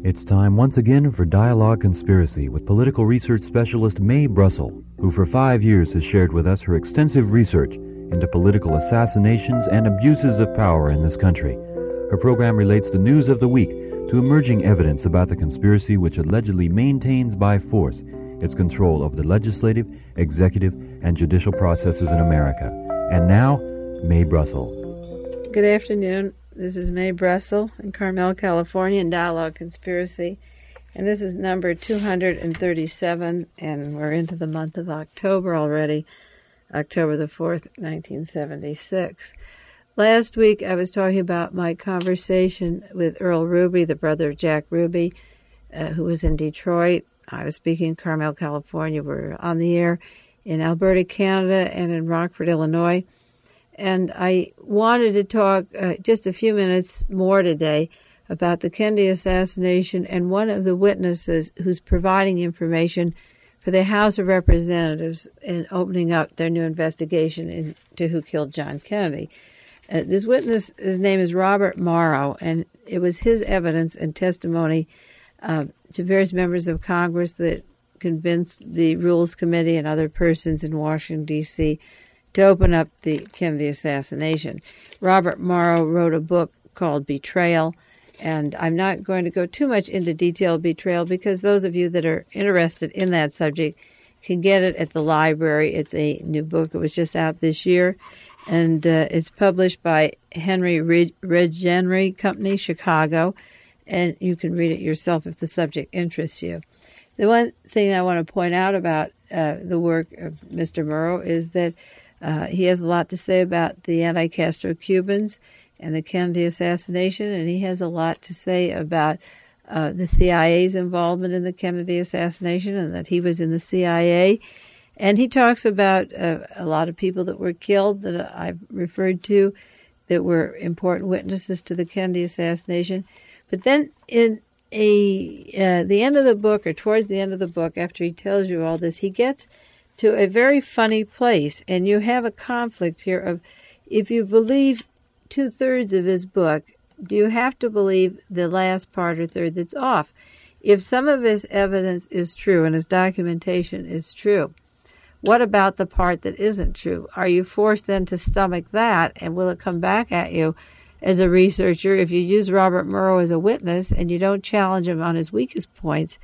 It's time once again for Dialogue Conspiracy with political research specialist Mae Brussel, who for 5 years has shared with us her extensive research into political assassinations and abuses of power in this country. Her program relates the news of the week to emerging evidence about the conspiracy which allegedly maintains by force its control over the legislative, executive, and judicial processes in America. And now, Mae Brussel. Good afternoon. This is Mae Brussel in Carmel, California, in Dialogue Conspiracy. And this is number 237, and we're into the month of October already, October the 4th, 1976. Last week, I was talking about my conversation with Earl Ruby, the brother of Jack Ruby, who was in Detroit. I was speaking in Carmel, California. We're on the air in Alberta, Canada, and in Rockford, Illinois. And I wanted to talk just a few minutes more today about the Kennedy assassination and one of the witnesses who's providing information for the House of Representatives in opening up their new investigation into who killed John Kennedy. This witness, his name is Robert Morrow, and it was his evidence and testimony to various members of Congress that convinced the Rules Committee and other persons in Washington, D.C., to open up the Kennedy assassination. Robert Morrow wrote a book called Betrayal, and I'm not going to go too much into detailed betrayal because those of you that are interested in that subject can get it at the library. It's a new book. It was just out this year, and it's published by Henry Regenery Company, Chicago, and you can read it yourself if the subject interests you. The one thing I want to point out about the work of Mr. Morrow is that he has a lot to say about the anti-Castro Cubans and the Kennedy assassination, and he has a lot to say about the CIA's involvement in the Kennedy assassination and that he was in the CIA. And he talks about a lot of people that were killed that I've referred to that were important witnesses to the Kennedy assassination. But then in the end of the book, or towards the end of the book, after he tells you all this, he gets to a very funny place, and you have a conflict here of, if you believe 2/3 of his book, do you have to believe the last part or third that's off? If some of his evidence is true and his documentation is true, what about the part that isn't true? Are you forced then to stomach that, and will it come back at you as a researcher if you use Robert Morrow as a witness and you don't challenge him on his weakest points?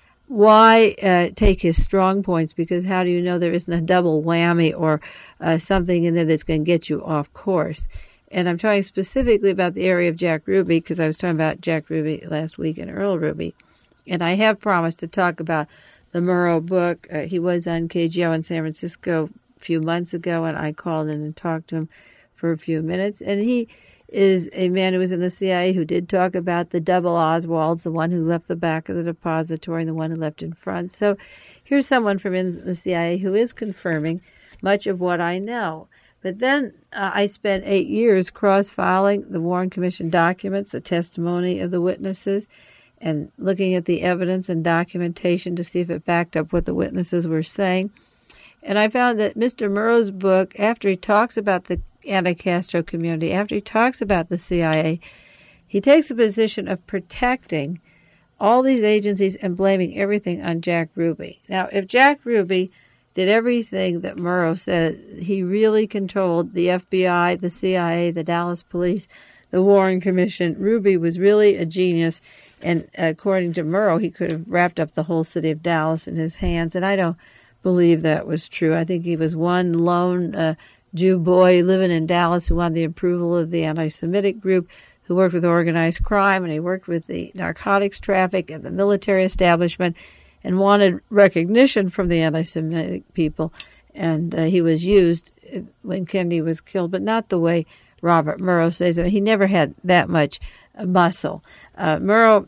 Why take his strong points? Because how do you know there isn't a double whammy or something in there that's going to get you off course? And I'm talking specifically about the area of Jack Ruby because I was talking about Jack Ruby last week and Earl Ruby. And I have promised to talk about the Morrow book. He was on KGO in San Francisco a few months ago, and I called in and talked to him for a few minutes. And he is a man who was in the CIA who did talk about the double Oswalds, the one who left the back of the depository and the one who left in front. So here's someone from in the CIA who is confirming much of what I know. But then I spent 8 years cross-filing the Warren Commission documents, the testimony of the witnesses, and looking at the evidence and documentation to see if it backed up what the witnesses were saying. And I found that Mr. Morrow's book, after he talks about the anti-Castro community, after he talks about the CIA, he takes a position of protecting all these agencies and blaming everything on Jack Ruby. Now, if Jack Ruby did everything that Morrow said, he really controlled the FBI, the CIA, the Dallas Police, the Warren Commission. Ruby was really a genius, and according to Morrow, he could have wrapped up the whole city of Dallas in his hands, and I don't believe that was true. I think he was one lone Jew boy living in Dallas who wanted the approval of the anti-Semitic group, who worked with organized crime, and he worked with the narcotics traffic and the military establishment and wanted recognition from the anti-Semitic people. And he was used when Kennedy was killed, but not the way Robert Morrow says it. He never had that much muscle. Morrow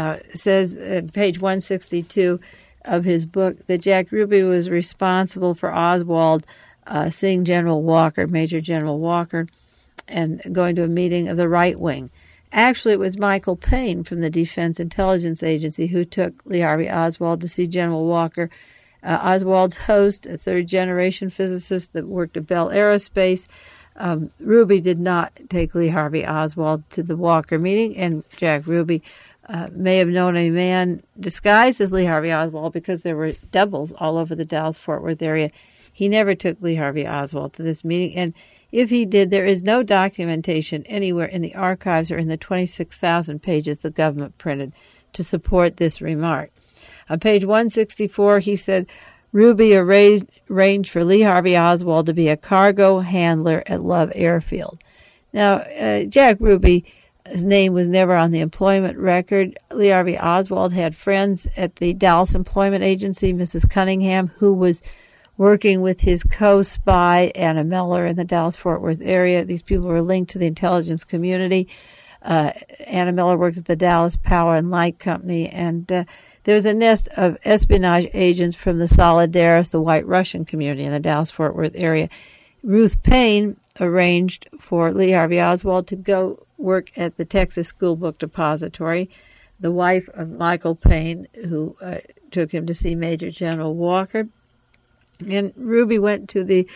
says at page 162 of his book that Jack Ruby was responsible for Oswald seeing General Walker, Major General Walker, and going to a meeting of the right wing. Actually, it was Michael Payne from the Defense Intelligence Agency who took Lee Harvey Oswald to see General Walker. Oswald's host, a third-generation physicist that worked at Bell Aerospace, Ruby did not take Lee Harvey Oswald to the Walker meeting, and Jack Ruby may have known a man disguised as Lee Harvey Oswald because there were doubles all over the Dallas-Fort Worth area. He never took Lee Harvey Oswald to this meeting, and if he did, there is no documentation anywhere in the archives or in the 26,000 pages the government printed to support this remark. On page 164, he said, Ruby arranged for Lee Harvey Oswald to be a cargo handler at Love Airfield. Now, Jack Ruby's name was never on the employment record. Lee Harvey Oswald had friends at the Dallas Employment Agency, Mrs. Cunningham, who was working with his co-spy, Anna Miller, in the Dallas-Fort Worth area. These people were linked to the intelligence community. Anna Miller worked at the Dallas Power and Light Company, and there was a nest of espionage agents from the Solidaris, the White Russian community in the Dallas-Fort Worth area. Ruth Payne arranged for Lee Harvey Oswald to go work at the Texas School Book Depository, the wife of Michael Payne, who took him to see Major General Walker. And Ruby went to the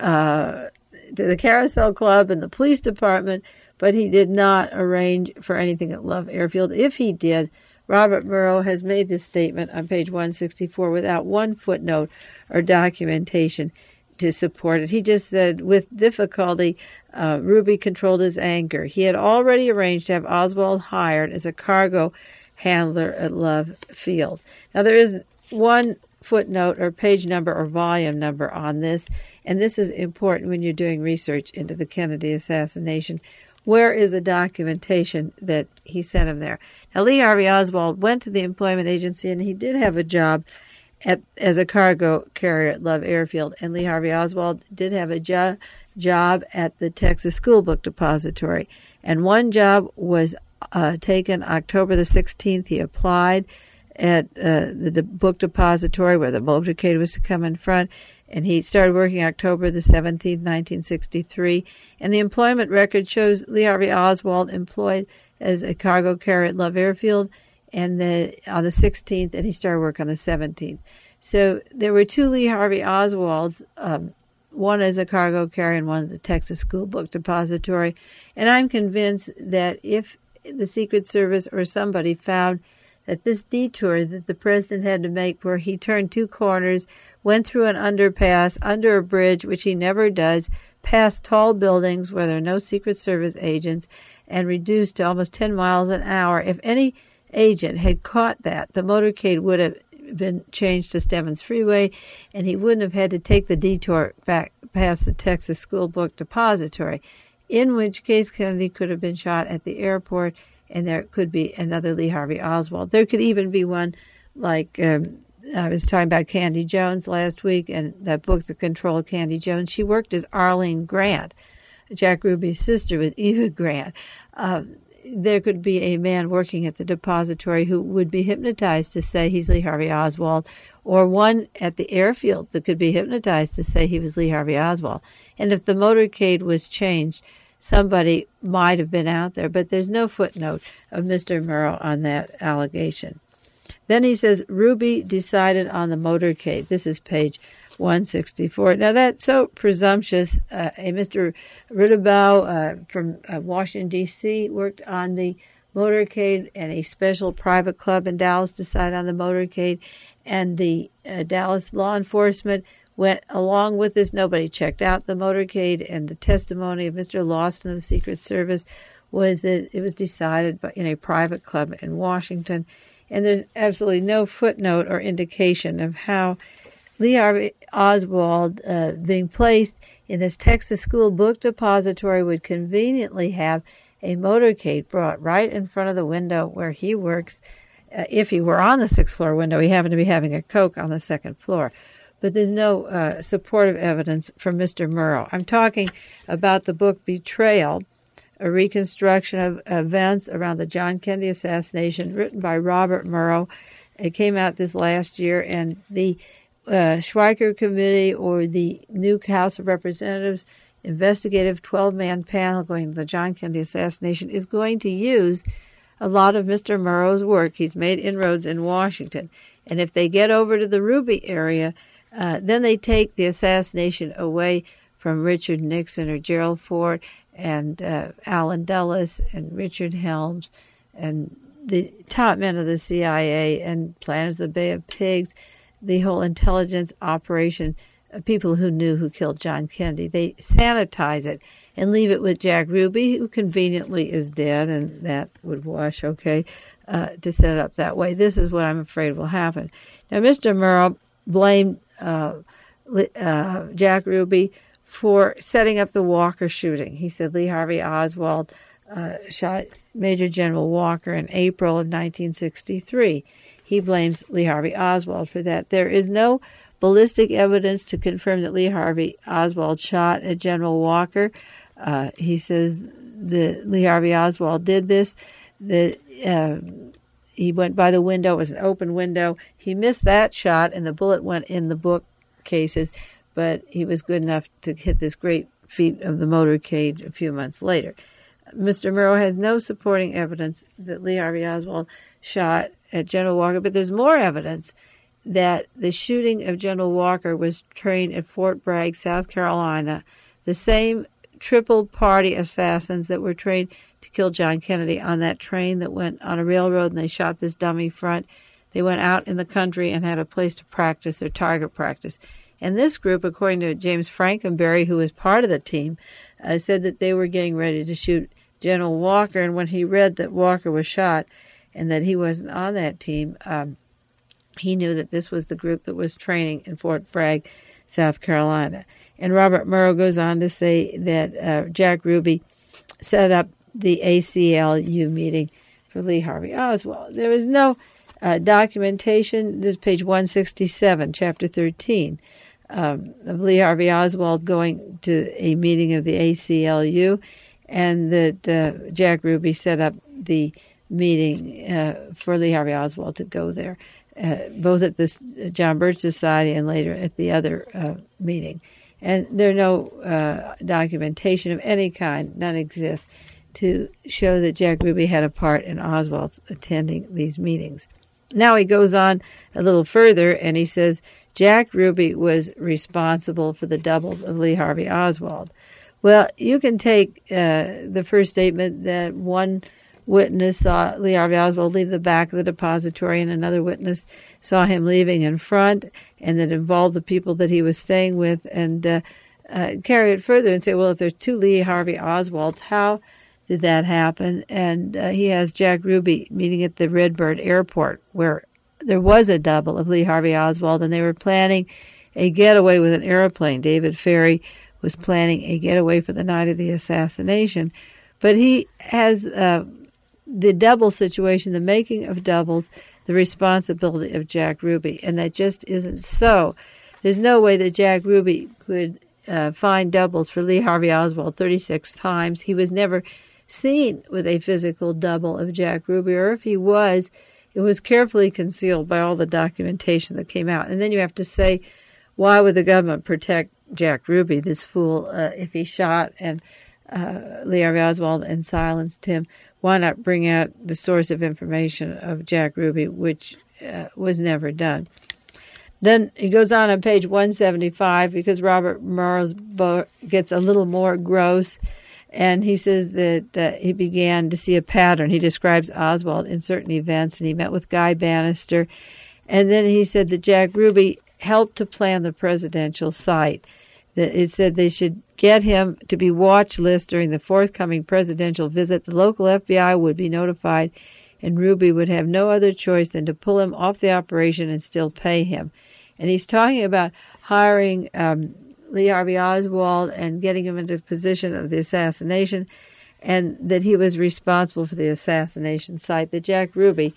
Carousel Club and the police department, but he did not arrange for anything at Love Airfield. If he did, Robert Murrow has made this statement on page 164 without one footnote or documentation to support it. He just said, with difficulty, Ruby controlled his anger. He had already arranged to have Oswald hired as a cargo handler at Love Field. Now, there is one footnote or page number or volume number on this, and this is important when you're doing research into the Kennedy assassination. Where is the documentation that he sent him there? Now, Lee Harvey Oswald went to the employment agency, and he did have a job as a cargo carrier at Love Airfield, and Lee Harvey Oswald did have a job at the Texas School Book Depository. And one job was taken October the 16th. He applied at the book depository where the motorcade was to come in front, and he started working October the 17th, 1963. And the employment record shows Lee Harvey Oswald employed as a cargo carrier at Love Airfield, and on the 16th, and he started work on the 17th. So there were two Lee Harvey Oswalds, one as a cargo carrier and one at the Texas School Book Depository. And I'm convinced that if the Secret Service or somebody found that this detour that the president had to make, where he turned two corners, went through an underpass, under a bridge, which he never does, past tall buildings where there are no Secret Service agents, and reduced to almost 10 miles an hour, if any agent had caught that, the motorcade would have been changed to Stemmons Freeway, and he wouldn't have had to take the detour back past the Texas School Book Depository, in which case Kennedy could have been shot at the airport, and there could be another Lee Harvey Oswald. There could even be one like, I was talking about Candy Jones last week, and that book, The Control of Candy Jones. She worked as Arlene Grant, Jack Ruby's sister, with Eva Grant. There could be a man working at the depository who would be hypnotized to say he's Lee Harvey Oswald, or one at the airfield that could be hypnotized to say he was Lee Harvey Oswald. And if the motorcade was changed, somebody might have been out there, but there's no footnote of Mr. Murrow on that allegation. Then he says, Ruby decided on the motorcade. This is page 164. Now, that's so presumptuous. A Mr. Ritterbaugh from Washington, D.C., worked on the motorcade, and a special private club in Dallas decided on the motorcade, and the Dallas law enforcement went along with this. Nobody checked out the motorcade, and the testimony of Mr. Lawson of the Secret Service was that it was decided in a private club in Washington, and there's absolutely no footnote or indication of how Lee Harvey Oswald being placed in this Texas School Book Depository would conveniently have a motorcade brought right in front of the window where he works. If he were on the sixth floor window, he happened to be having a Coke on the second floor. But there's no supportive evidence from Mr. Murrow. I'm talking about the book Betrayal, a reconstruction of events around the John Kennedy assassination, written by Robert Murrow. It came out this last year, and the Schweiker Committee, or the new House of Representatives investigative 12-man panel going to the John Kennedy assassination, is going to use a lot of Mr. Murrow's work. He's made inroads in Washington. And if they get over to the Ruby area, then they take the assassination away from Richard Nixon or Gerald Ford and Allen Dulles and Richard Helms and the top men of the CIA and planners of the Bay of Pigs, the whole intelligence operation, people who knew who killed John Kennedy, they sanitize it and leave it with Jack Ruby, who conveniently is dead, and that would wash okay, to set it up that way. This is what I'm afraid will happen. Now, Mr. Murrow blamed Jack Ruby for setting up the Walker shooting. He said Lee Harvey Oswald shot Major General Walker in April of 1963. He blames Lee Harvey Oswald for that. There is no ballistic evidence to confirm that Lee Harvey Oswald shot at General Walker. He says that Lee Harvey Oswald did this. He went by the window. It was an open window. He missed that shot, and the bullet went in the bookcases, but he was good enough to hit this great feat of the motorcade a few months later. Mr. Murrow has no supporting evidence that Lee Harvey Oswald shot at General Walker, but there's more evidence that the shooting of General Walker was trained at Fort Bragg, South Carolina, the same triple-party assassins that were trained to kill John Kennedy on that train that went on a railroad, and they shot this dummy front. They went out in the country and had a place to practice their target practice. And this group, according to James Frankenberry, who was part of the team, said that they were getting ready to shoot General Walker, and when he read that Walker was shot and that he wasn't on that team, he knew that this was the group that was training in Fort Bragg, South Carolina. And Robert Murrow goes on to say that Jack Ruby set up the ACLU meeting for Lee Harvey Oswald. There was no documentation. This is page 167, chapter 13, of Lee Harvey Oswald going to a meeting of the ACLU, and that Jack Ruby set up the meeting for Lee Harvey Oswald to go there, both at this John Birch Society and later at the other meeting. And there's no documentation of any kind, none exists, to show that Jack Ruby had a part in Oswald's attending these meetings. Now he goes on a little further, and he says Jack Ruby was responsible for the doubles of Lee Harvey Oswald. Well, you can take the first statement that one witness saw Lee Harvey Oswald leave the back of the depository, and another witness saw him leaving in front, and that involved the people that he was staying with, and carry it further and say, well, if there's two Lee Harvey Oswalds, how did that happen? And he has Jack Ruby meeting at the Redbird Airport, where there was a double of Lee Harvey Oswald, and they were planning a getaway with an airplane. David Ferry was planning a getaway for the night of the assassination. But he has the double situation, the making of doubles, the responsibility of Jack Ruby, and that just isn't so. There's no way that Jack Ruby could find doubles for Lee Harvey Oswald 36 times. He was never seen with a physical double of Jack Ruby, or if he was, it was carefully concealed by all the documentation that came out. And then you have to say, why would the government protect Jack Ruby, this fool, if he shot and Lee Harvey Oswald and silenced him? Why not bring out the source of information of Jack Ruby, which was never done? Then he goes on page 175, because Robert Murrow's book gets a little more gross, and he says that he began to see a pattern. He describes Oswald in certain events, and he met with Guy Bannister, and then he said that Jack Ruby helped to plan the presidential site. That it said they should get him to be watch list during the forthcoming presidential visit. The local FBI would be notified, and Ruby would have no other choice than to pull him off the operation and still pay him. And he's talking about hiring Lee Harvey Oswald and getting him into a position of the assassination, and that he was responsible for the assassination site that Jack Ruby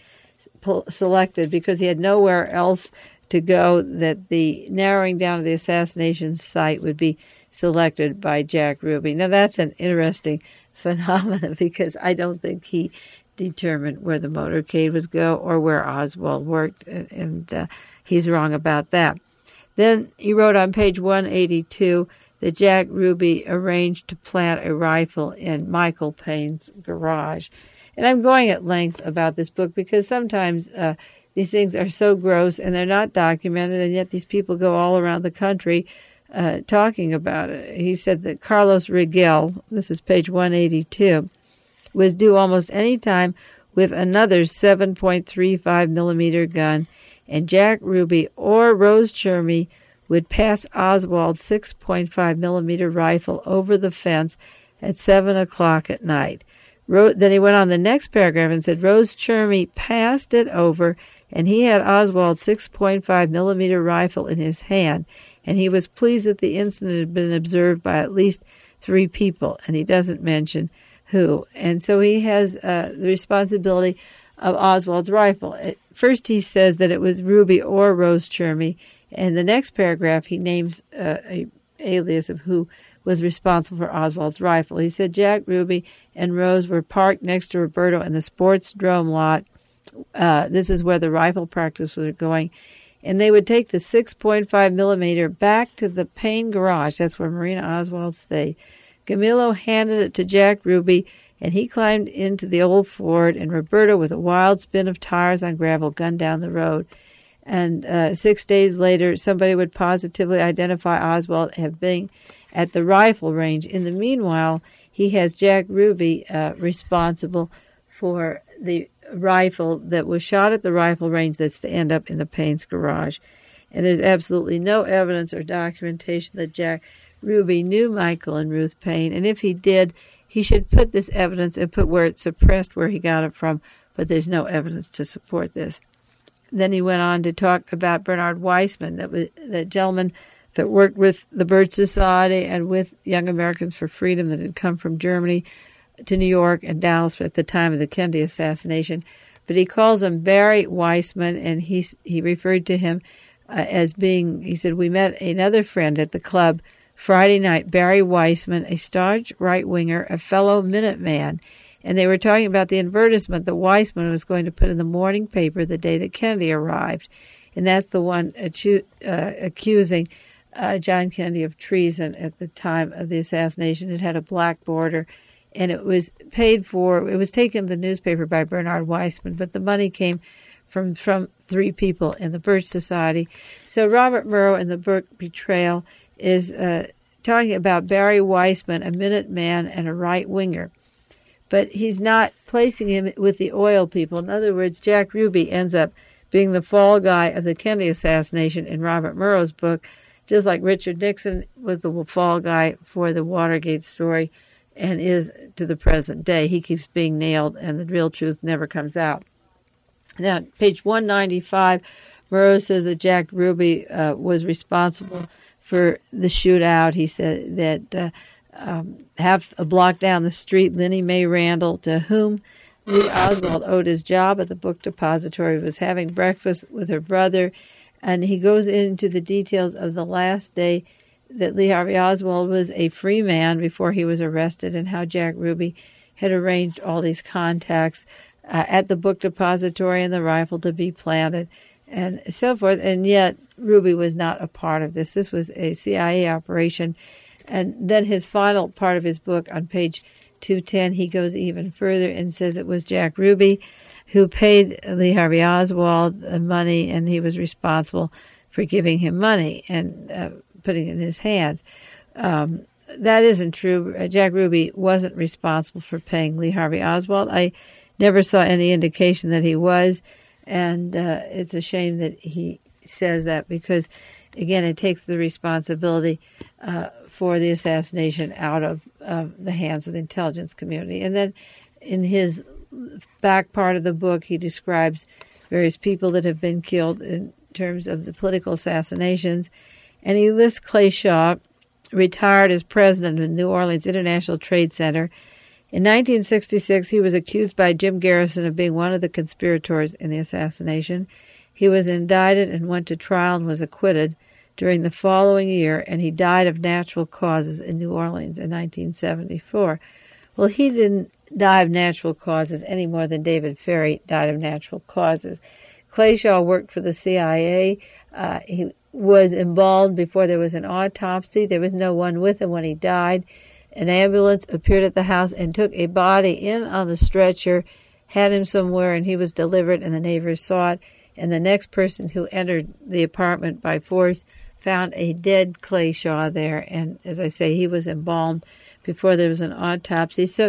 selected because he had nowhere else to go, that the narrowing down of the assassination site would be selected by Jack Ruby. Now, that's an interesting phenomenon, because I don't think he determined where the motorcade was go or where Oswald worked, and he's wrong about that. Then he wrote on page 182 that Jack Ruby arranged to plant a rifle in Michael Payne's garage. And I'm going at length about this book because sometimes these things are so gross and they're not documented, and yet these people go all around the country talking about it. He said that Carlos Rigel, this is page 182, was due almost any time with another 7.35 millimeter gun, and Jack Ruby or Rose Chermy would pass Oswald's 6.5 millimeter rifle over the fence at 7 o'clock at night. Then he went on the next paragraph and said Rose Chermy passed it over, and he had Oswald's 6.5 millimeter rifle in his hand, and he was pleased that the incident had been observed by at least 3 people, and he doesn't mention who. And so he has the responsibility of Oswald's rifle. At first he says that it was Ruby or Rose Chermy, and the next paragraph he names a alias of who was responsible for Oswald's rifle. He said Jack Ruby and Rose were parked next to Roberto in the sports drome lot. This is where the rifle practice was going. And they would take the 6.5 millimeter back to the Payne garage. That's where Marina Oswald stayed. Camilo handed it to Jack Ruby, and he climbed into the old Ford, and Roberto, with a wild spin of tires on gravel, gunned down the road. And 6 days later, somebody would positively identify Oswald as being at the rifle range. In the meanwhile, he has Jack Ruby responsible for the rifle that was shot at the rifle range that's to end up in the Payne's garage. And there's absolutely no evidence or documentation that Jack Ruby knew Michael and Ruth Payne. And if he did, he should put this evidence and put where it's suppressed, where he got it from. But there's no evidence to support this. Then he went on to talk about Bernard Weissman, that gentleman that worked with the Birch Society and with Young Americans for Freedom that had come from Germany to New York and Dallas at the time of the Kennedy assassination. But he calls him Barry Weissman, and he referred to him as being, he said, we met another friend at the club Friday night, Barry Weissman, a staunch right-winger, a fellow Minuteman. And they were talking about the advertisement that Weissman was going to put in the morning paper the day that Kennedy arrived. And that's the one accusing John Kennedy of treason at the time of the assassination. It had a black border, and it was paid for. It was taken in the newspaper by Bernard Weissman, but the money came from 3 people in the Birch Society. So Robert Murrow in the book Betrayal is talking about Barry Weissman, a Minuteman and a right-winger. But he's not placing him with the oil people. In other words, Jack Ruby ends up being the fall guy of the Kennedy assassination in Robert Murrow's book, just like Richard Nixon was the fall guy for the Watergate story and is to the present day. He keeps being nailed, and the real truth never comes out. Now, page 195, Murrow says that Jack Ruby was responsible for the shootout. He said that half a block down the street, Linnie Mae Randall, to whom Lee Oswald owed his job at the book depository, was having breakfast with her brother, and he goes into the details of the last day that Lee Harvey Oswald was a free man before he was arrested, and how Jack Ruby had arranged all these contacts at the book depository and the rifle to be planted, and so forth. And yet Ruby was not a part of this. This was a CIA operation. And then his final part of his book on page 210, he goes even further and says it was Jack Ruby who paid Lee Harvey Oswald money, and he was responsible for giving him money and putting it in his hands. That isn't true. Jack Ruby wasn't responsible for paying Lee Harvey Oswald. I never saw any indication that he was, and it's a shame that he says that, because, again, it takes the responsibility for the assassination out of the hands of the intelligence community. And then in his back part of the book, he describes various people that have been killed in terms of the political assassinations. And he lists Clay Shaw, retired as president of New Orleans International Trade Center. In 1966, he was accused by Jim Garrison of being one of the conspirators in the assassination. He was indicted and went to trial and was acquitted during the following year, and he died of natural causes in New Orleans in 1974. Well, he didn't die of natural causes any more than David Ferrie died of natural causes. Clay Shaw worked for the CIA. He was embalmed before there was an autopsy. There was no one with him when he died. An ambulance appeared at the house and took a body in on the stretcher, had him somewhere, and he was delivered, and the neighbors saw it. And the next person who entered the apartment by force found a dead Clay Shaw there. And as I say, he was embalmed before there was an autopsy. So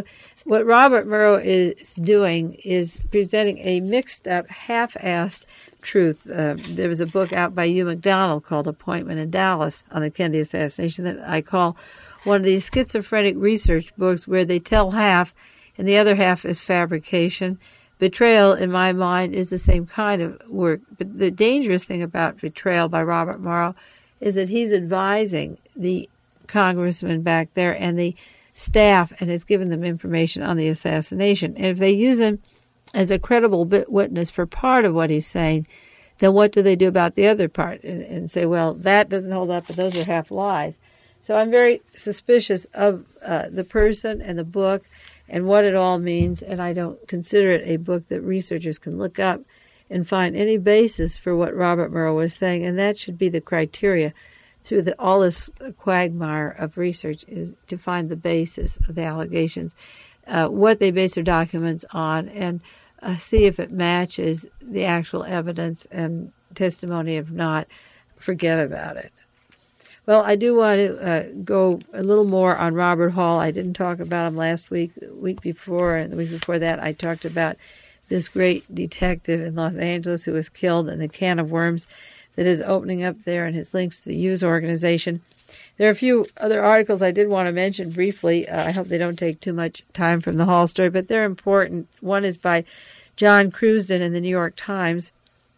What Robert Murrow is doing is presenting a mixed-up, half-assed truth. There was a book out by Hugh McDonald called Appointment in Dallas on the Kennedy assassination that I call one of these schizophrenic research books where they tell half and the other half is fabrication. Betrayal, in my mind, is the same kind of work. But the dangerous thing about Betrayal by Robert Murrow is that he's advising the congressman back there and the staff and has given them information on the assassination. And if they use him as a credible witness for part of what he's saying, then what do they do about the other part? And say, well, that doesn't hold up, but those are half lies. So I'm very suspicious of the person and the book and what it all means, and I don't consider it a book that researchers can look up and find any basis for what Robert Murrow was saying, and that should be the criteria through all this quagmire of research, is to find the basis of the allegations, what they base their documents on, and see if it matches the actual evidence and testimony. If not, forget about it. Well, I do want to go a little more on Robert Hall. I didn't talk about him last week, the week before, and the week before that I talked about this great detective in Los Angeles who was killed and the can of worms that is opening up there and his links to the Hughes organization. There are a few other articles I did want to mention briefly. I hope they don't take too much time from the Hall story, but they're important. One is by John Crewsden in the New York Times.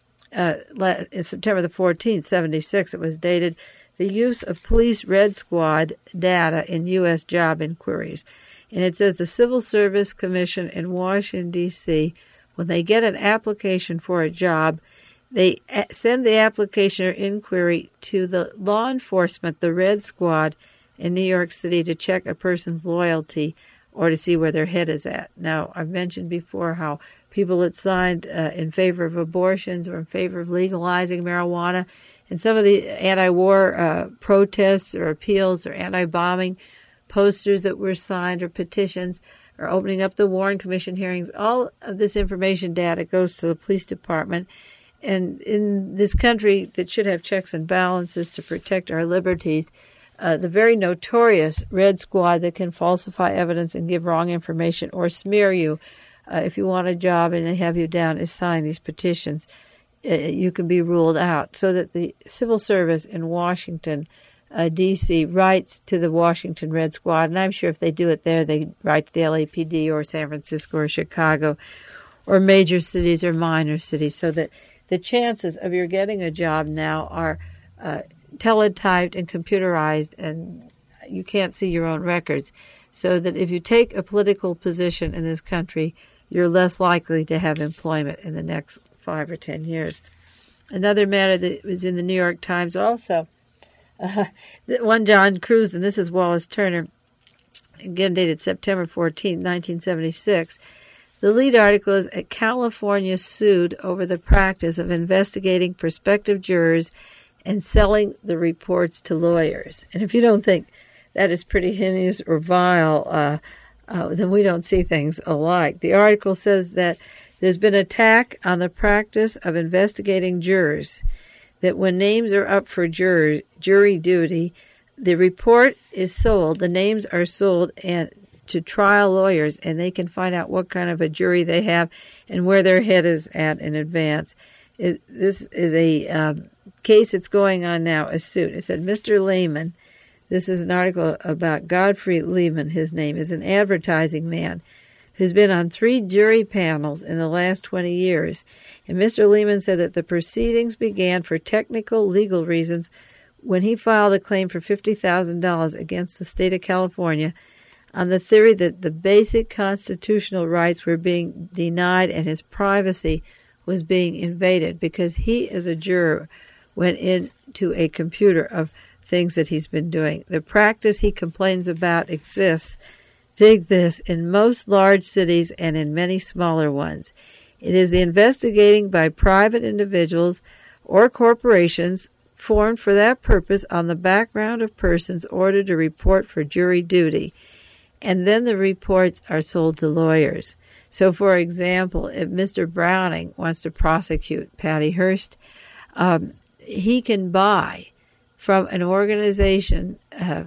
September the 14th, 1976, it was dated, "The Use of Police Red Squad Data in U.S. Job Inquiries." And it says the Civil Service Commission in Washington, D.C., when they get an application for a job, they send the application or inquiry to the law enforcement, the Red Squad in New York City, to check a person's loyalty or to see where their head is at. Now, I've mentioned before how people that signed in favor of abortions or in favor of legalizing marijuana, and some of the anti-war protests or appeals or anti-bombing posters that were signed or petitions or opening up the Warren Commission hearings, all of this information data goes to the police department. And in this country that should have checks and balances to protect our liberties, the very notorious Red Squad that can falsify evidence and give wrong information or smear you if you want a job and they have you down as signing these petitions, you can be ruled out. So that the civil service in Washington, D.C., writes to the Washington Red Squad, and I'm sure if they do it there, they write to the LAPD or San Francisco or Chicago or major cities or minor cities, so that the chances of your getting a job now are teletyped and computerized, and you can't see your own records. So that if you take a political position in this country, you're less likely to have employment in the next 5 or 10 years. Another matter that was in the New York Times also, one John Crewsden, this is Wallace Turner, again dated September 14, 1976. The lead article is, "California sued over the practice of investigating prospective jurors and selling the reports to lawyers." And if you don't think that is pretty heinous or vile, then we don't see things alike. The article says that there's been an attack on the practice of investigating jurors, that when names are up for jury duty, the report is sold, the names are sold, and to trial lawyers, and they can find out what kind of a jury they have and where their head is at in advance. This is a case that's going on now, a suit. It said, Mr. Lehman, this is an article about Godfrey Lehman, his name, is an advertising man who's been on 3 jury panels in the last 20 years. And Mr. Lehman said that the proceedings began for technical legal reasons when he filed a claim for $50,000 against the state of California on the theory that the basic constitutional rights were being denied and his privacy was being invaded because he, as a juror, went into a computer of things that he's been doing. The practice he complains about exists, dig this, in most large cities and in many smaller ones. It is the investigating by private individuals or corporations formed for that purpose on the background of persons ordered to report for jury duty. And then the reports are sold to lawyers. So, for example, if Mr. Browning wants to prosecute Patty Hearst, he can buy from an organization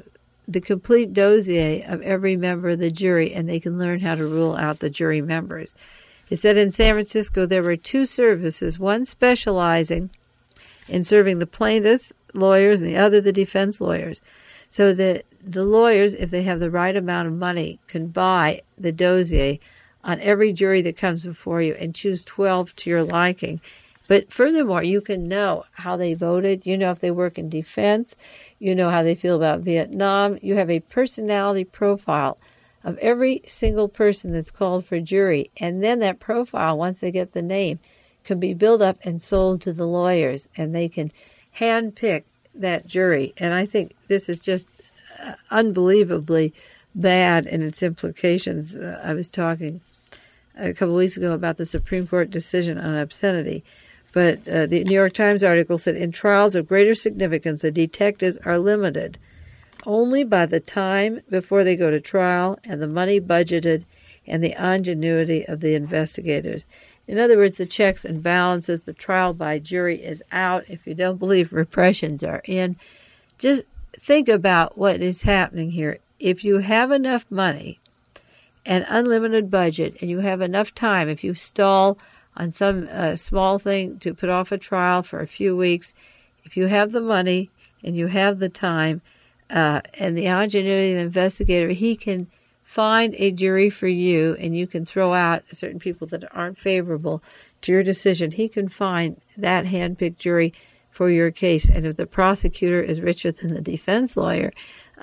the complete dossier of every member of the jury, and they can learn how to rule out the jury members. It said in San Francisco there were 2 services, one specializing in serving the plaintiff lawyers and the other the defense lawyers. So that the lawyers, if they have the right amount of money, can buy the dossier on every jury that comes before you and choose 12 to your liking. But furthermore, you can know how they voted. You know if they work in defense. You know how they feel about Vietnam. You have a personality profile of every single person that's called for jury. And then that profile, once they get the name, can be built up and sold to the lawyers, and they can handpick that jury. And I think this is just unbelievably bad in its implications. I was talking a couple of weeks ago about the Supreme Court decision on obscenity. But the New York Times article said, in trials of greater significance, the detectives are limited only by the time before they go to trial and the money budgeted and the ingenuity of the investigators. In other words, the checks and balances, the trial by jury is out. If you don't believe repressions are in, just think about what is happening here. If you have enough money and unlimited budget and you have enough time, if you stall on some small thing to put off a trial for a few weeks, if you have the money and you have the time and the ingenuity of the investigator, he can find a jury for you, and you can throw out certain people that aren't favorable to your decision. He can find that handpicked jury for your case. And if the prosecutor is richer than the defense lawyer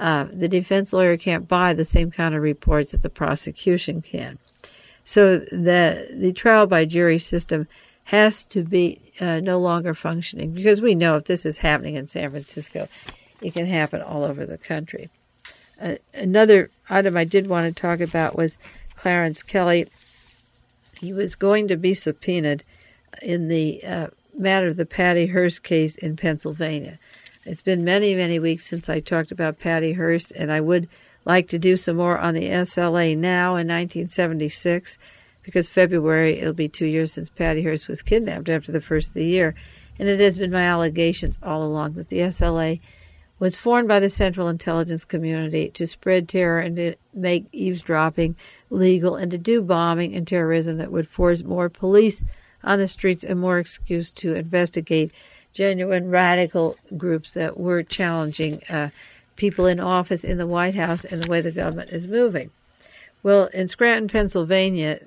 can't buy the same kind of reports that the prosecution can. So the trial by jury system has to be no longer functioning, because we know if this is happening in San Francisco, it can happen all over the country. Another item I did want to talk about was Clarence Kelly. He was going to be subpoenaed in the matter of the Patty Hearst case in Pennsylvania. It's been many, many weeks since I talked about Patty Hearst, and I would like to do some more on the SLA now in 1976, because February it'll be 2 years since Patty Hearst was kidnapped after the first of the year. And it has been my allegations all along that the SLA was formed by the Central Intelligence Community to spread terror and to make eavesdropping legal and to do bombing and terrorism that would force more police on the streets and more excuse to investigate genuine radical groups that were challenging people in office in the White House and the way the government is moving. Well, in Scranton, Pennsylvania,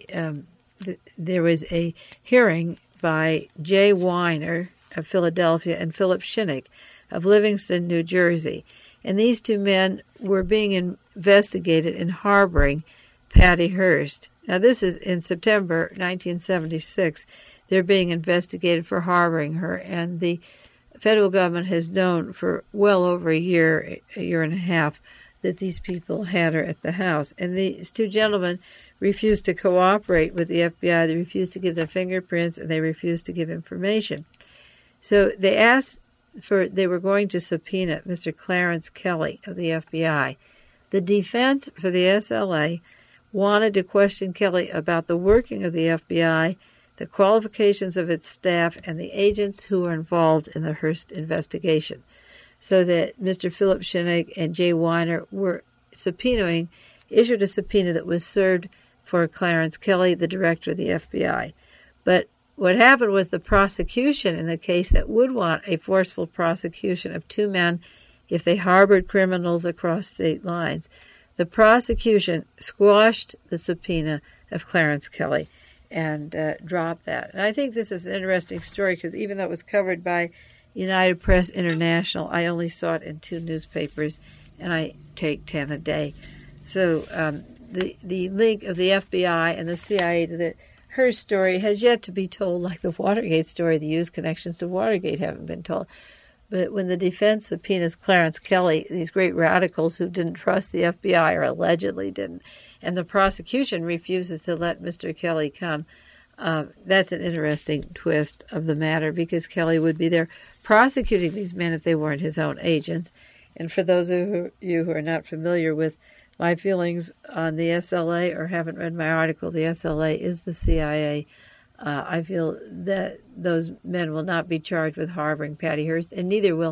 there was a hearing by Jay Weiner of Philadelphia and Philip Shinnick of Livingston, New Jersey. And these 2 men were being investigated in harboring Patty Hearst. Now, this is in September 1976. They're being investigated for harboring her, and the federal government has known for well over a year and a half, that these people had her at the house. And these 2 gentlemen refused to cooperate with the FBI. They refused to give their fingerprints, and they refused to give information. So they were going to subpoena Mr. Clarence Kelly of the FBI. The defense for the SLA wanted to question Kelly about the working of the FBI, the qualifications of its staff, and the agents who were involved in the Hearst investigation. So that Mr. Philip Shinnick and Jay Weiner were issued a subpoena that was served for Clarence Kelly, the director of the FBI. But what happened was the prosecution in the case that would want a forceful prosecution of 2 men if they harbored criminals across state lines, the prosecution squashed the subpoena of Clarence Kelly and dropped that. And I think this is an interesting story, because even though it was covered by United Press International, I only saw it in 2 newspapers, and I take 10 a day. So the link of the FBI and the CIA to the Hearst story has yet to be told, like the Watergate story. The Hughes connections to Watergate haven't been told. But when the defense subpoenas Clarence Kelly, these great radicals who didn't trust the FBI or allegedly didn't, and the prosecution refuses to let Mr. Kelly come, that's an interesting twist of the matter, because Kelly would be there prosecuting these men if they weren't his own agents. And for those of you who are not familiar with my feelings on the SLA or haven't read my article, the SLA is the CIA. I feel that those men will not be charged with harboring Patty Hearst, and neither will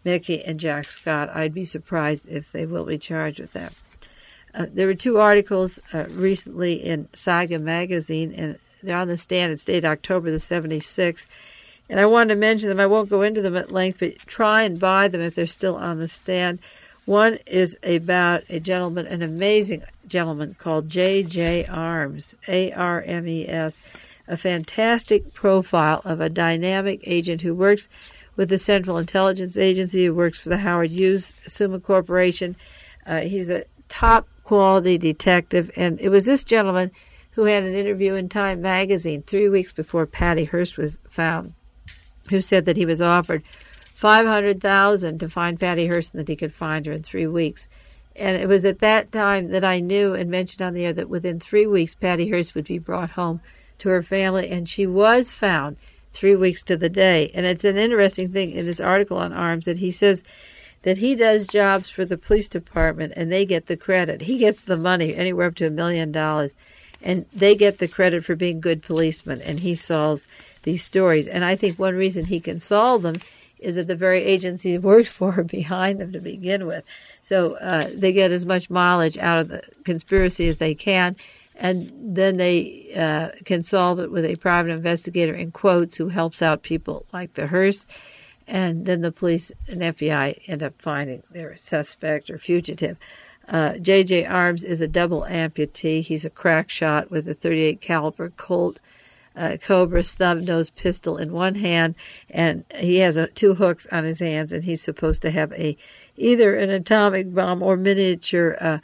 Mickey and Jack Scott. I'd be surprised if they will be charged with that. There were 2 articles recently in Saga magazine, and they're on the stand. It's dated October the 76th. And I wanted to mention them. I won't go into them at length, but try and buy them if they're still on the stand. One is about a gentleman, an amazing gentleman called J.J. Arms, A-R-M-E-S, a fantastic profile of a dynamic agent who works with the Central Intelligence Agency, who works for the Howard Hughes Summa Corporation. He's a top-quality detective, and it was this gentleman who had an interview in Time magazine 3 weeks before Patty Hearst was found, who said that he was offered $500,000 to find Patty Hearst and that he could find her in 3 weeks. And it was at that time that I knew and mentioned on the air that within 3 weeks Patty Hearst would be brought home to her family, and she was found 3 weeks to the day. And it's an interesting thing in this article on Arms that he says that he does jobs for the police department and they get the credit. He gets the money, anywhere up to $1 million, and they get the credit for being good policemen, and he solves these stories. And I think one reason he can solve them is that the very agency he works for are behind them to begin with. So they get as much mileage out of the conspiracy as they can, and then they can solve it with a private investigator, in quotes, who helps out people like the Hearst, and then the police and FBI end up finding their suspect or fugitive. J.J. Arms is a double amputee. He's a crack shot with a .38 caliber Colt Cobra stub-nosed pistol in one hand, and he has 2 hooks on his hands, and he's supposed to have either an atomic bomb or miniature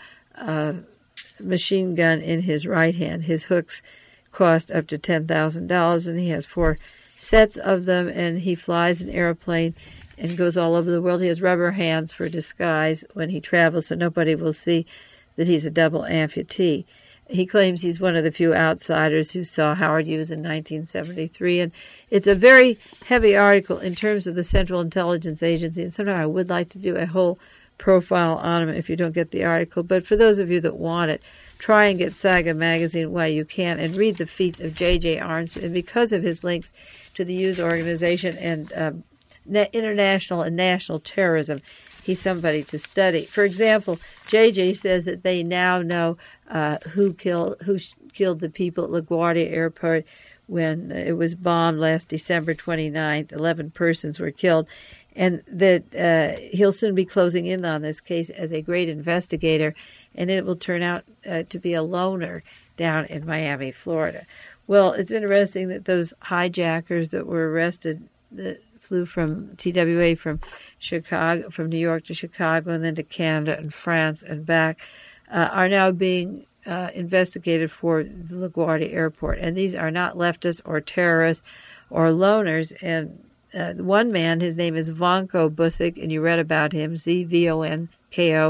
machine gun in his right hand. His hooks cost up to $10,000, and he has 4 sets of them, and he flies an airplane and goes all over the world. He has rubber hands for disguise when he travels, so nobody will see that he's a double amputee. He claims he's one of the few outsiders who saw Howard Hughes in 1973, and it's a very heavy article in terms of the Central Intelligence Agency, and sometime I would like to do a whole profile on him if you don't get the article. But for those of you that want it, try and get Saga magazine while you can and read the feats of J.J. Arms, and because of his links to the Hughes organization and international and national terrorism, he's somebody to study. For example, J.J. says that they now know who killed the people at LaGuardia Airport when it was bombed last December 29th. 11 persons were killed, and that he'll soon be closing in on this case as a great investigator, and it will turn out to be a loner down in Miami, Florida. Well, it's interesting that those hijackers that were arrested that flew from TWA from Chicago, from New York to Chicago, and then to Canada and France and back, are now being investigated for the LaGuardia Airport. And these are not leftists or terrorists or loners. And one man, his name is Vonko Busic, and you read about him, Z-V-O-N-K-O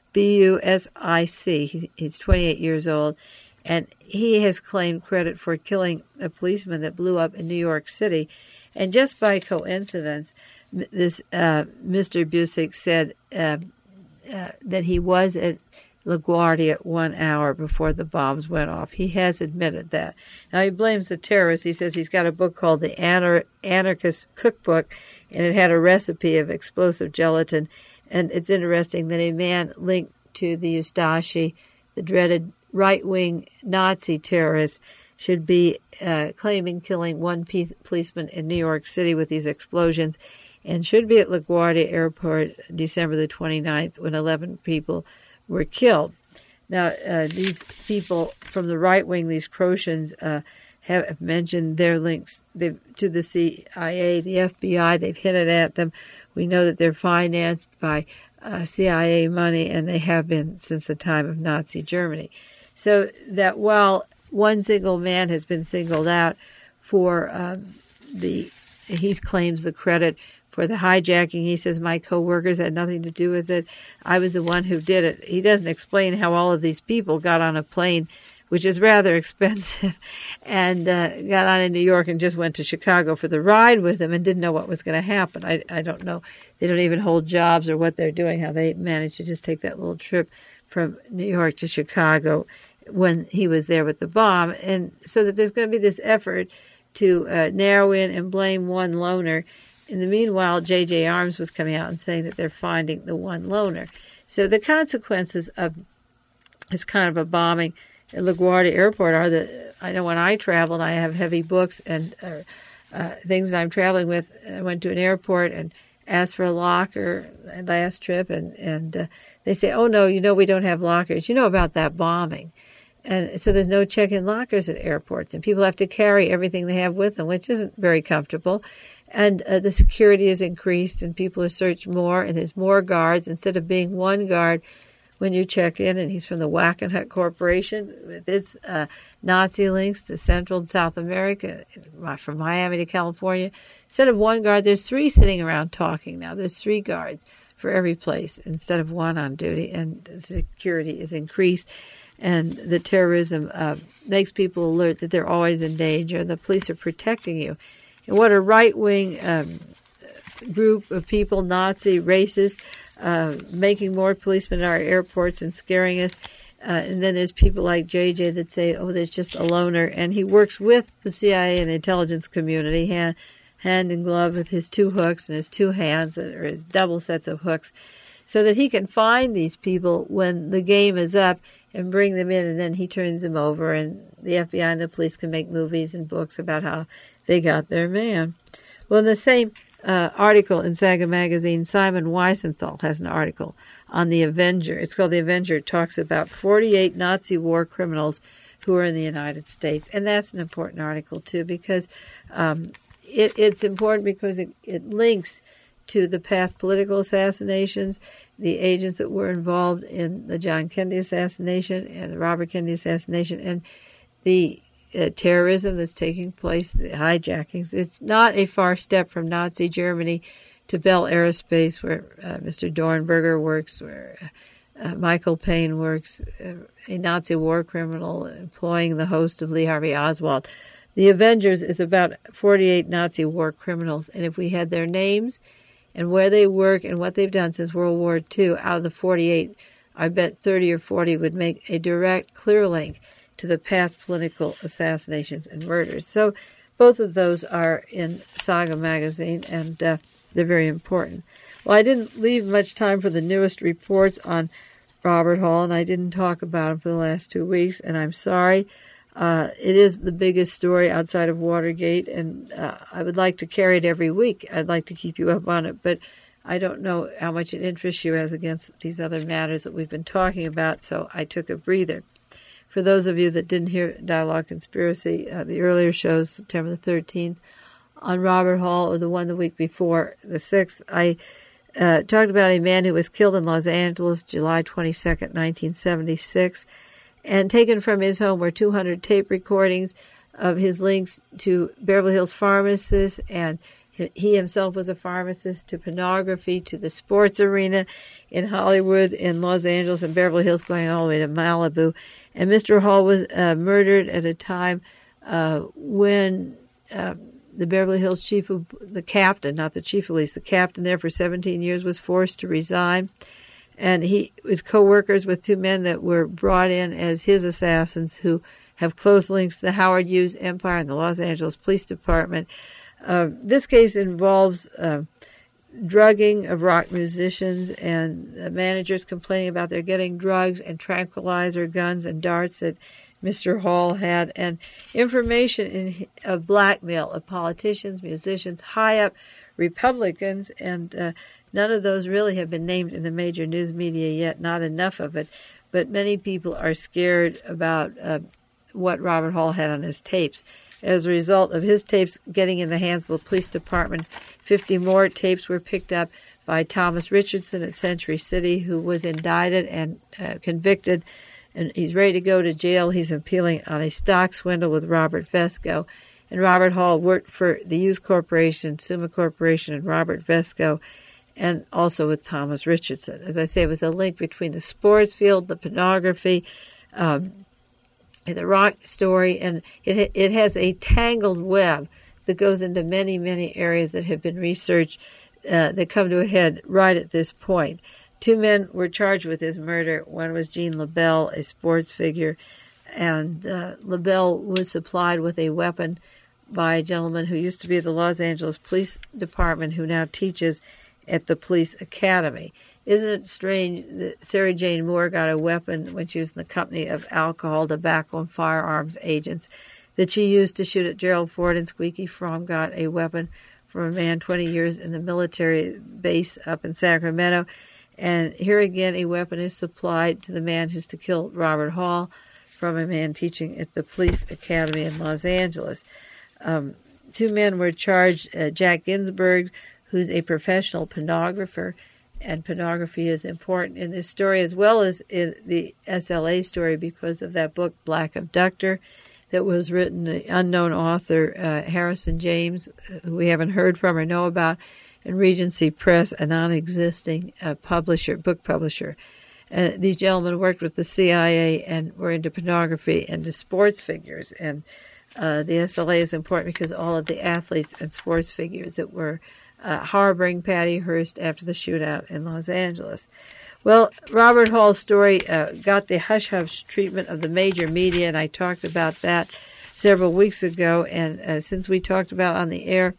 B-U-S-I-C. He's 28 years old, and he has claimed credit for killing a policeman that blew up in New York City. And just by coincidence, this Mr. Busic said that he was at LaGuardia at 1 hour before the bombs went off. He has admitted that. Now, he blames the terrorists. He says he's got a book called The Anarchist Cookbook, and it had a recipe of explosive gelatin. And it's interesting that a man linked to the Ustashi, the dreaded right-wing Nazi terrorists, should be claiming killing one policeman in New York City with these explosions, and should be at LaGuardia Airport December the 29th when 11 people were killed. Now, these people from the right wing, these Croatians, have mentioned their links to the CIA, the FBI. They've hinted at them. We know that they're financed by CIA money, and they have been since the time of Nazi Germany. So that while one single man has been singled out for he claims the credit for the hijacking. He says, my co-workers had nothing to do with it. I was the one who did it. He doesn't explain how all of these people got on a plane, which is rather expensive, and got on in New York and just went to Chicago for the ride with him and didn't know what was going to happen. I don't know. They don't even hold jobs or what they're doing, how they managed to just take that little trip from New York to Chicago when he was there with the bomb. And so that there's going to be this effort to narrow in and blame one loner. in the meanwhile, J.J. Arms was coming out and saying that they're finding the one loner. So the consequences of this kind of a bombing at LaGuardia Airport are that I know when I traveled, I have heavy books and things that I'm traveling with. I went to an airport and asked for a locker last trip, and they say, "Oh no, we don't have lockers. You know about that bombing." And so there's no check-in lockers at airports, and people have to carry everything they have with them, which isn't very comfortable. And the security is increased, and people are searched more, and there's more guards. Instead of being one guard when you check in, and he's from the Wackenhut Corporation with its Nazi links to Central and South America, from Miami to California. Instead of one guard, there's three sitting around talking now. There's three guards for every place instead of one on duty, and security is increased. And the terrorism makes people alert that they're always in danger. The police are protecting you. And what a right-wing group of people, Nazi, racist, making more policemen at our airports and scaring us. And then there's people like JJ that say, oh, there's just a loner. And he works with the CIA and the intelligence community, hand in glove with his two hooks and his two hands, or his double sets of hooks, so that he can find these people when the game is up and bring them in, and then he turns them over, and the FBI and the police can make movies and books about how they got their man. Well, in the same article in Saga Magazine, Simon Wiesenthal has an article on the Avenger. It's called The Avenger. It talks about 48 Nazi war criminals who are in the United States. And that's an important article, too, because it's important because it links to the past political assassinations, the agents that were involved in the John Kennedy assassination and the Robert Kennedy assassination, and the terrorism that's taking place, the hijackings. It's not a far step from Nazi Germany to Bell Aerospace, where Mr. Dornberger works, where Michael Payne works, a Nazi war criminal employing the host of Lee Harvey Oswald. The Avengers is about 48 Nazi war criminals, and if we had their names and where they work and what they've done since World War II, out of the 48, I bet 30 or 40 would make a direct, clear link to the past political assassinations and murders. So both of those are in Saga Magazine, and they're very important. Well, I didn't leave much time for the newest reports on Robert Hall, and I didn't talk about him for the last 2 weeks, and I'm sorry. It is the biggest story outside of Watergate, and I would like to carry it every week. I'd like to keep you up on it, but I don't know how much it interests you as against these other matters that we've been talking about, so I took a breather. For those of you that didn't hear Dialogue Conspiracy, the earlier shows, September the 13th, on Robert Hall, or the one the week before, the 6th, I talked about a man who was killed in Los Angeles, July 22nd, 1976, and taken from his home were 200 tape recordings of his links to Beverly Hills pharmacists, and he himself was a pharmacist, to pornography, to the sports arena in Hollywood, in Los Angeles, and Beverly Hills, going all the way to Malibu. And Mr. Hall was murdered at a time when the Beverly Hills chief of the captain, not the chief of police, the captain there for 17 years was forced to resign. And he was co-workers with two men that were brought in as his assassins, who have close links to the Howard Hughes Empire and the Los Angeles Police Department. This case involves drugging of rock musicians and managers complaining about their getting drugs and tranquilizer guns and darts that Mr. Hall had, and information of blackmail of politicians, musicians, high-up Republicans, and none of those really have been named in the major news media yet, not enough of it, but many people are scared about what Robert Hall had on his tapes. As a result of his tapes getting in the hands of the police department, 50 more tapes were picked up by Thomas Richardson at Century City, who was indicted and convicted, and he's ready to go to jail. He's appealing on a stock swindle with Robert Vesco. And Robert Hall worked for the Hughes Corporation, Summa Corporation, and Robert Vesco, and also with Thomas Richardson. As I say, it was a link between the sports field, the pornography, the rock story, and it has a tangled web that goes into many, many areas that have been researched that come to a head right at this point. Two men were charged with his murder. One was Gene LaBelle, a sports figure, and LaBelle was supplied with a weapon by a gentleman who used to be at the Los Angeles Police Department who now teaches at the police academy. Isn't it strange that Sarah Jane Moore got a weapon when she was in the company of alcohol, tobacco, and firearms agents that she used to shoot at Gerald Ford, and Squeaky Fromm got a weapon from a man 20 years in the military base up in Sacramento. And here again, a weapon is supplied to the man who's to kill Robert Hall from a man teaching at the police academy in Los Angeles. Two men were charged, Jack Ginsburg, who's a professional pornographer, and pornography is important in this story as well as in the SLA story because of that book, Black Abductor, that was written, the unknown author, Harrison James, who we haven't heard from or know about, and Regency Press, a non-existing book publisher. These gentlemen worked with the CIA and were into pornography and to sports figures. And the SLA is important because all of the athletes and sports figures that were harboring Patty Hearst after the shootout in Los Angeles. Well, Robert Hall's story got the hush-hush treatment of the major media, and I talked about that several weeks ago. And since we talked about on the air,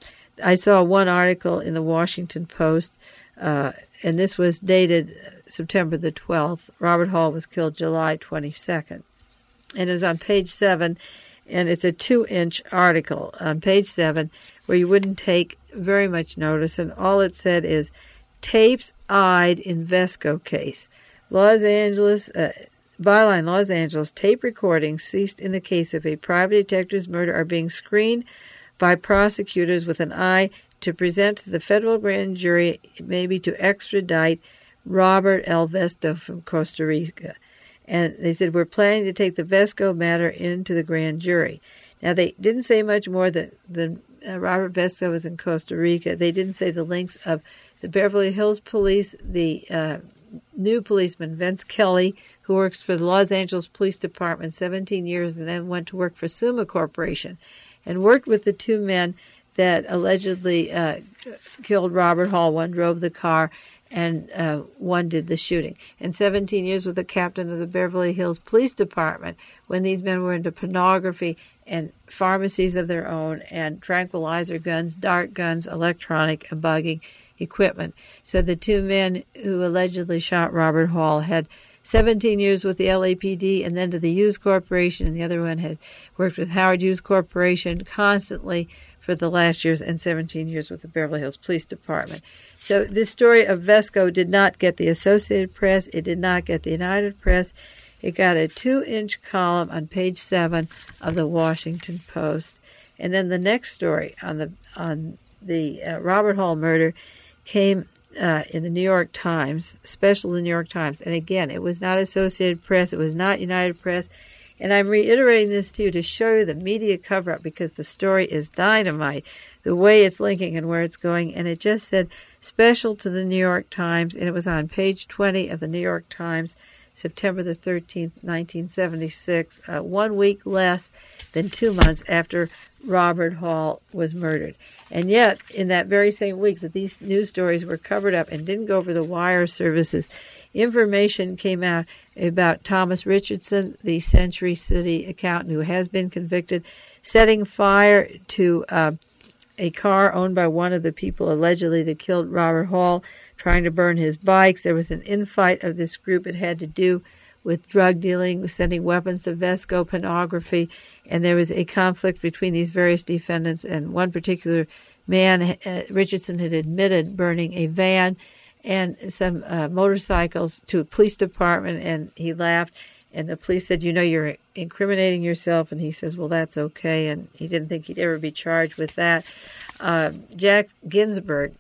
I saw one article in the Washington Post, and this was dated September the 12th. Robert Hall was killed July 22nd. And it was on page 7, and it's a 2-inch article on page 7 where you wouldn't take very much notice, and all it said is, tapes eyed in Vesco case. Los Angeles, byline, Los Angeles, tape recordings ceased in the case of a private detective's murder are being screened by prosecutors with an eye to present to the federal grand jury, maybe to extradite Robert L. Vesco from Costa Rica. And they said, we're planning to take the Vesco matter into the grand jury. Now, they didn't say much more than Robert Vesco was in Costa Rica. They didn't say the links of the Beverly Hills Police, the new policeman, Vince Kelly, who works for the Los Angeles Police Department 17 years and then went to work for Summa Corporation and worked with the two men that allegedly killed Robert Hall. One drove the car and one did the shooting. And 17 years with the captain of the Beverly Hills Police Department when these men were into pornography and pharmacies of their own and tranquilizer guns, dart guns, electronic and bugging equipment. So the two men who allegedly shot Robert Hall had 17 years with the LAPD and then to the Hughes Corporation, and the other one had worked with Howard Hughes Corporation constantly for the last years and 17 years with the Beverly Hills Police Department. So this story of Vesco did not get the Associated Press. It did not get the United Press. It got a 2-inch column on page 7 of the Washington Post. And then the next story on the Robert Hall murder came in the New York Times, special the New York Times. And again, it was not Associated Press. It was not United Press. And I'm reiterating this to you to show you the media cover-up because the story is dynamite, the way it's linking and where it's going. And it just said special to the New York Times, and it was on page 20 of the New York Times, September the 13th, 1976, 1 week less than 2 months after Robert Hall was murdered. And yet, in that very same week that these news stories were covered up and didn't go over the wire services, information came out about Thomas Richardson, the Century City accountant who has been convicted, setting fire to a car owned by one of the people allegedly that killed Robert Hall, trying to burn his bikes. There was an infight of this group. It had to do with drug dealing, sending weapons to Vesco, pornography, and there was a conflict between these various defendants. And one particular man, Richardson, had admitted burning a van and some motorcycles to a police department, and he laughed. And the police said, you're incriminating yourself. And he says, well, that's okay. And he didn't think he'd ever be charged with that. Jack Ginsburg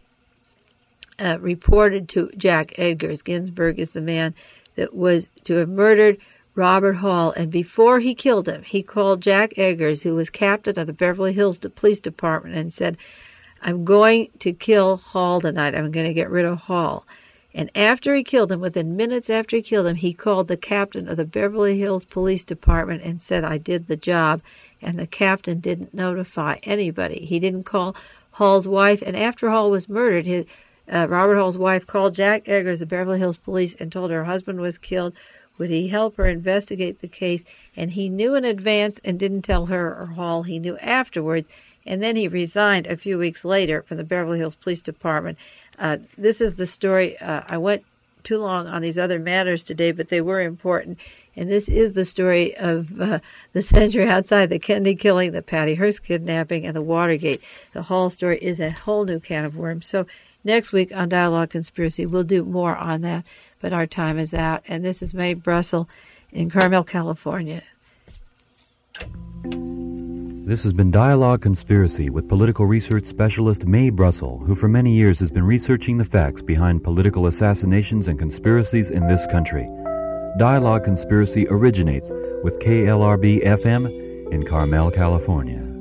reported to Jack Edgars. Ginsburg is the man that was to have murdered Robert Hall. And before he killed him, he called Jack Edgars, who was captain of the Beverly Hills Police Department, and said, I'm going to kill Hall tonight. I'm going to get rid of Hall. And after he killed him, within minutes after he killed him, he called the captain of the Beverly Hills Police Department and said, I did the job. And the captain didn't notify anybody. He didn't call Hall's wife. And after Hall was murdered, Robert Hall's wife called Jack Edgars of Beverly Hills Police and told her husband was killed Would he help her investigate the case? And he knew in advance and didn't tell her or Hall. He knew afterwards, and then he resigned a few weeks later from the Beverly Hills Police Department. This is the story. I went too long on these other matters today, but they were important. And this is the story of the century outside, the Kennedy killing, the Patty Hearst kidnapping, and the Watergate. The Hall story is a whole new can of worms. So next week on Dialogue Conspiracy, we'll do more on that, but our time is out. And this is Mae Brussell in Carmel, California. This has been Dialogue Conspiracy with political research specialist Mae Brussell, who for many years has been researching the facts behind political assassinations and conspiracies in this country. Dialogue Conspiracy originates with KLRB FM in Carmel, California.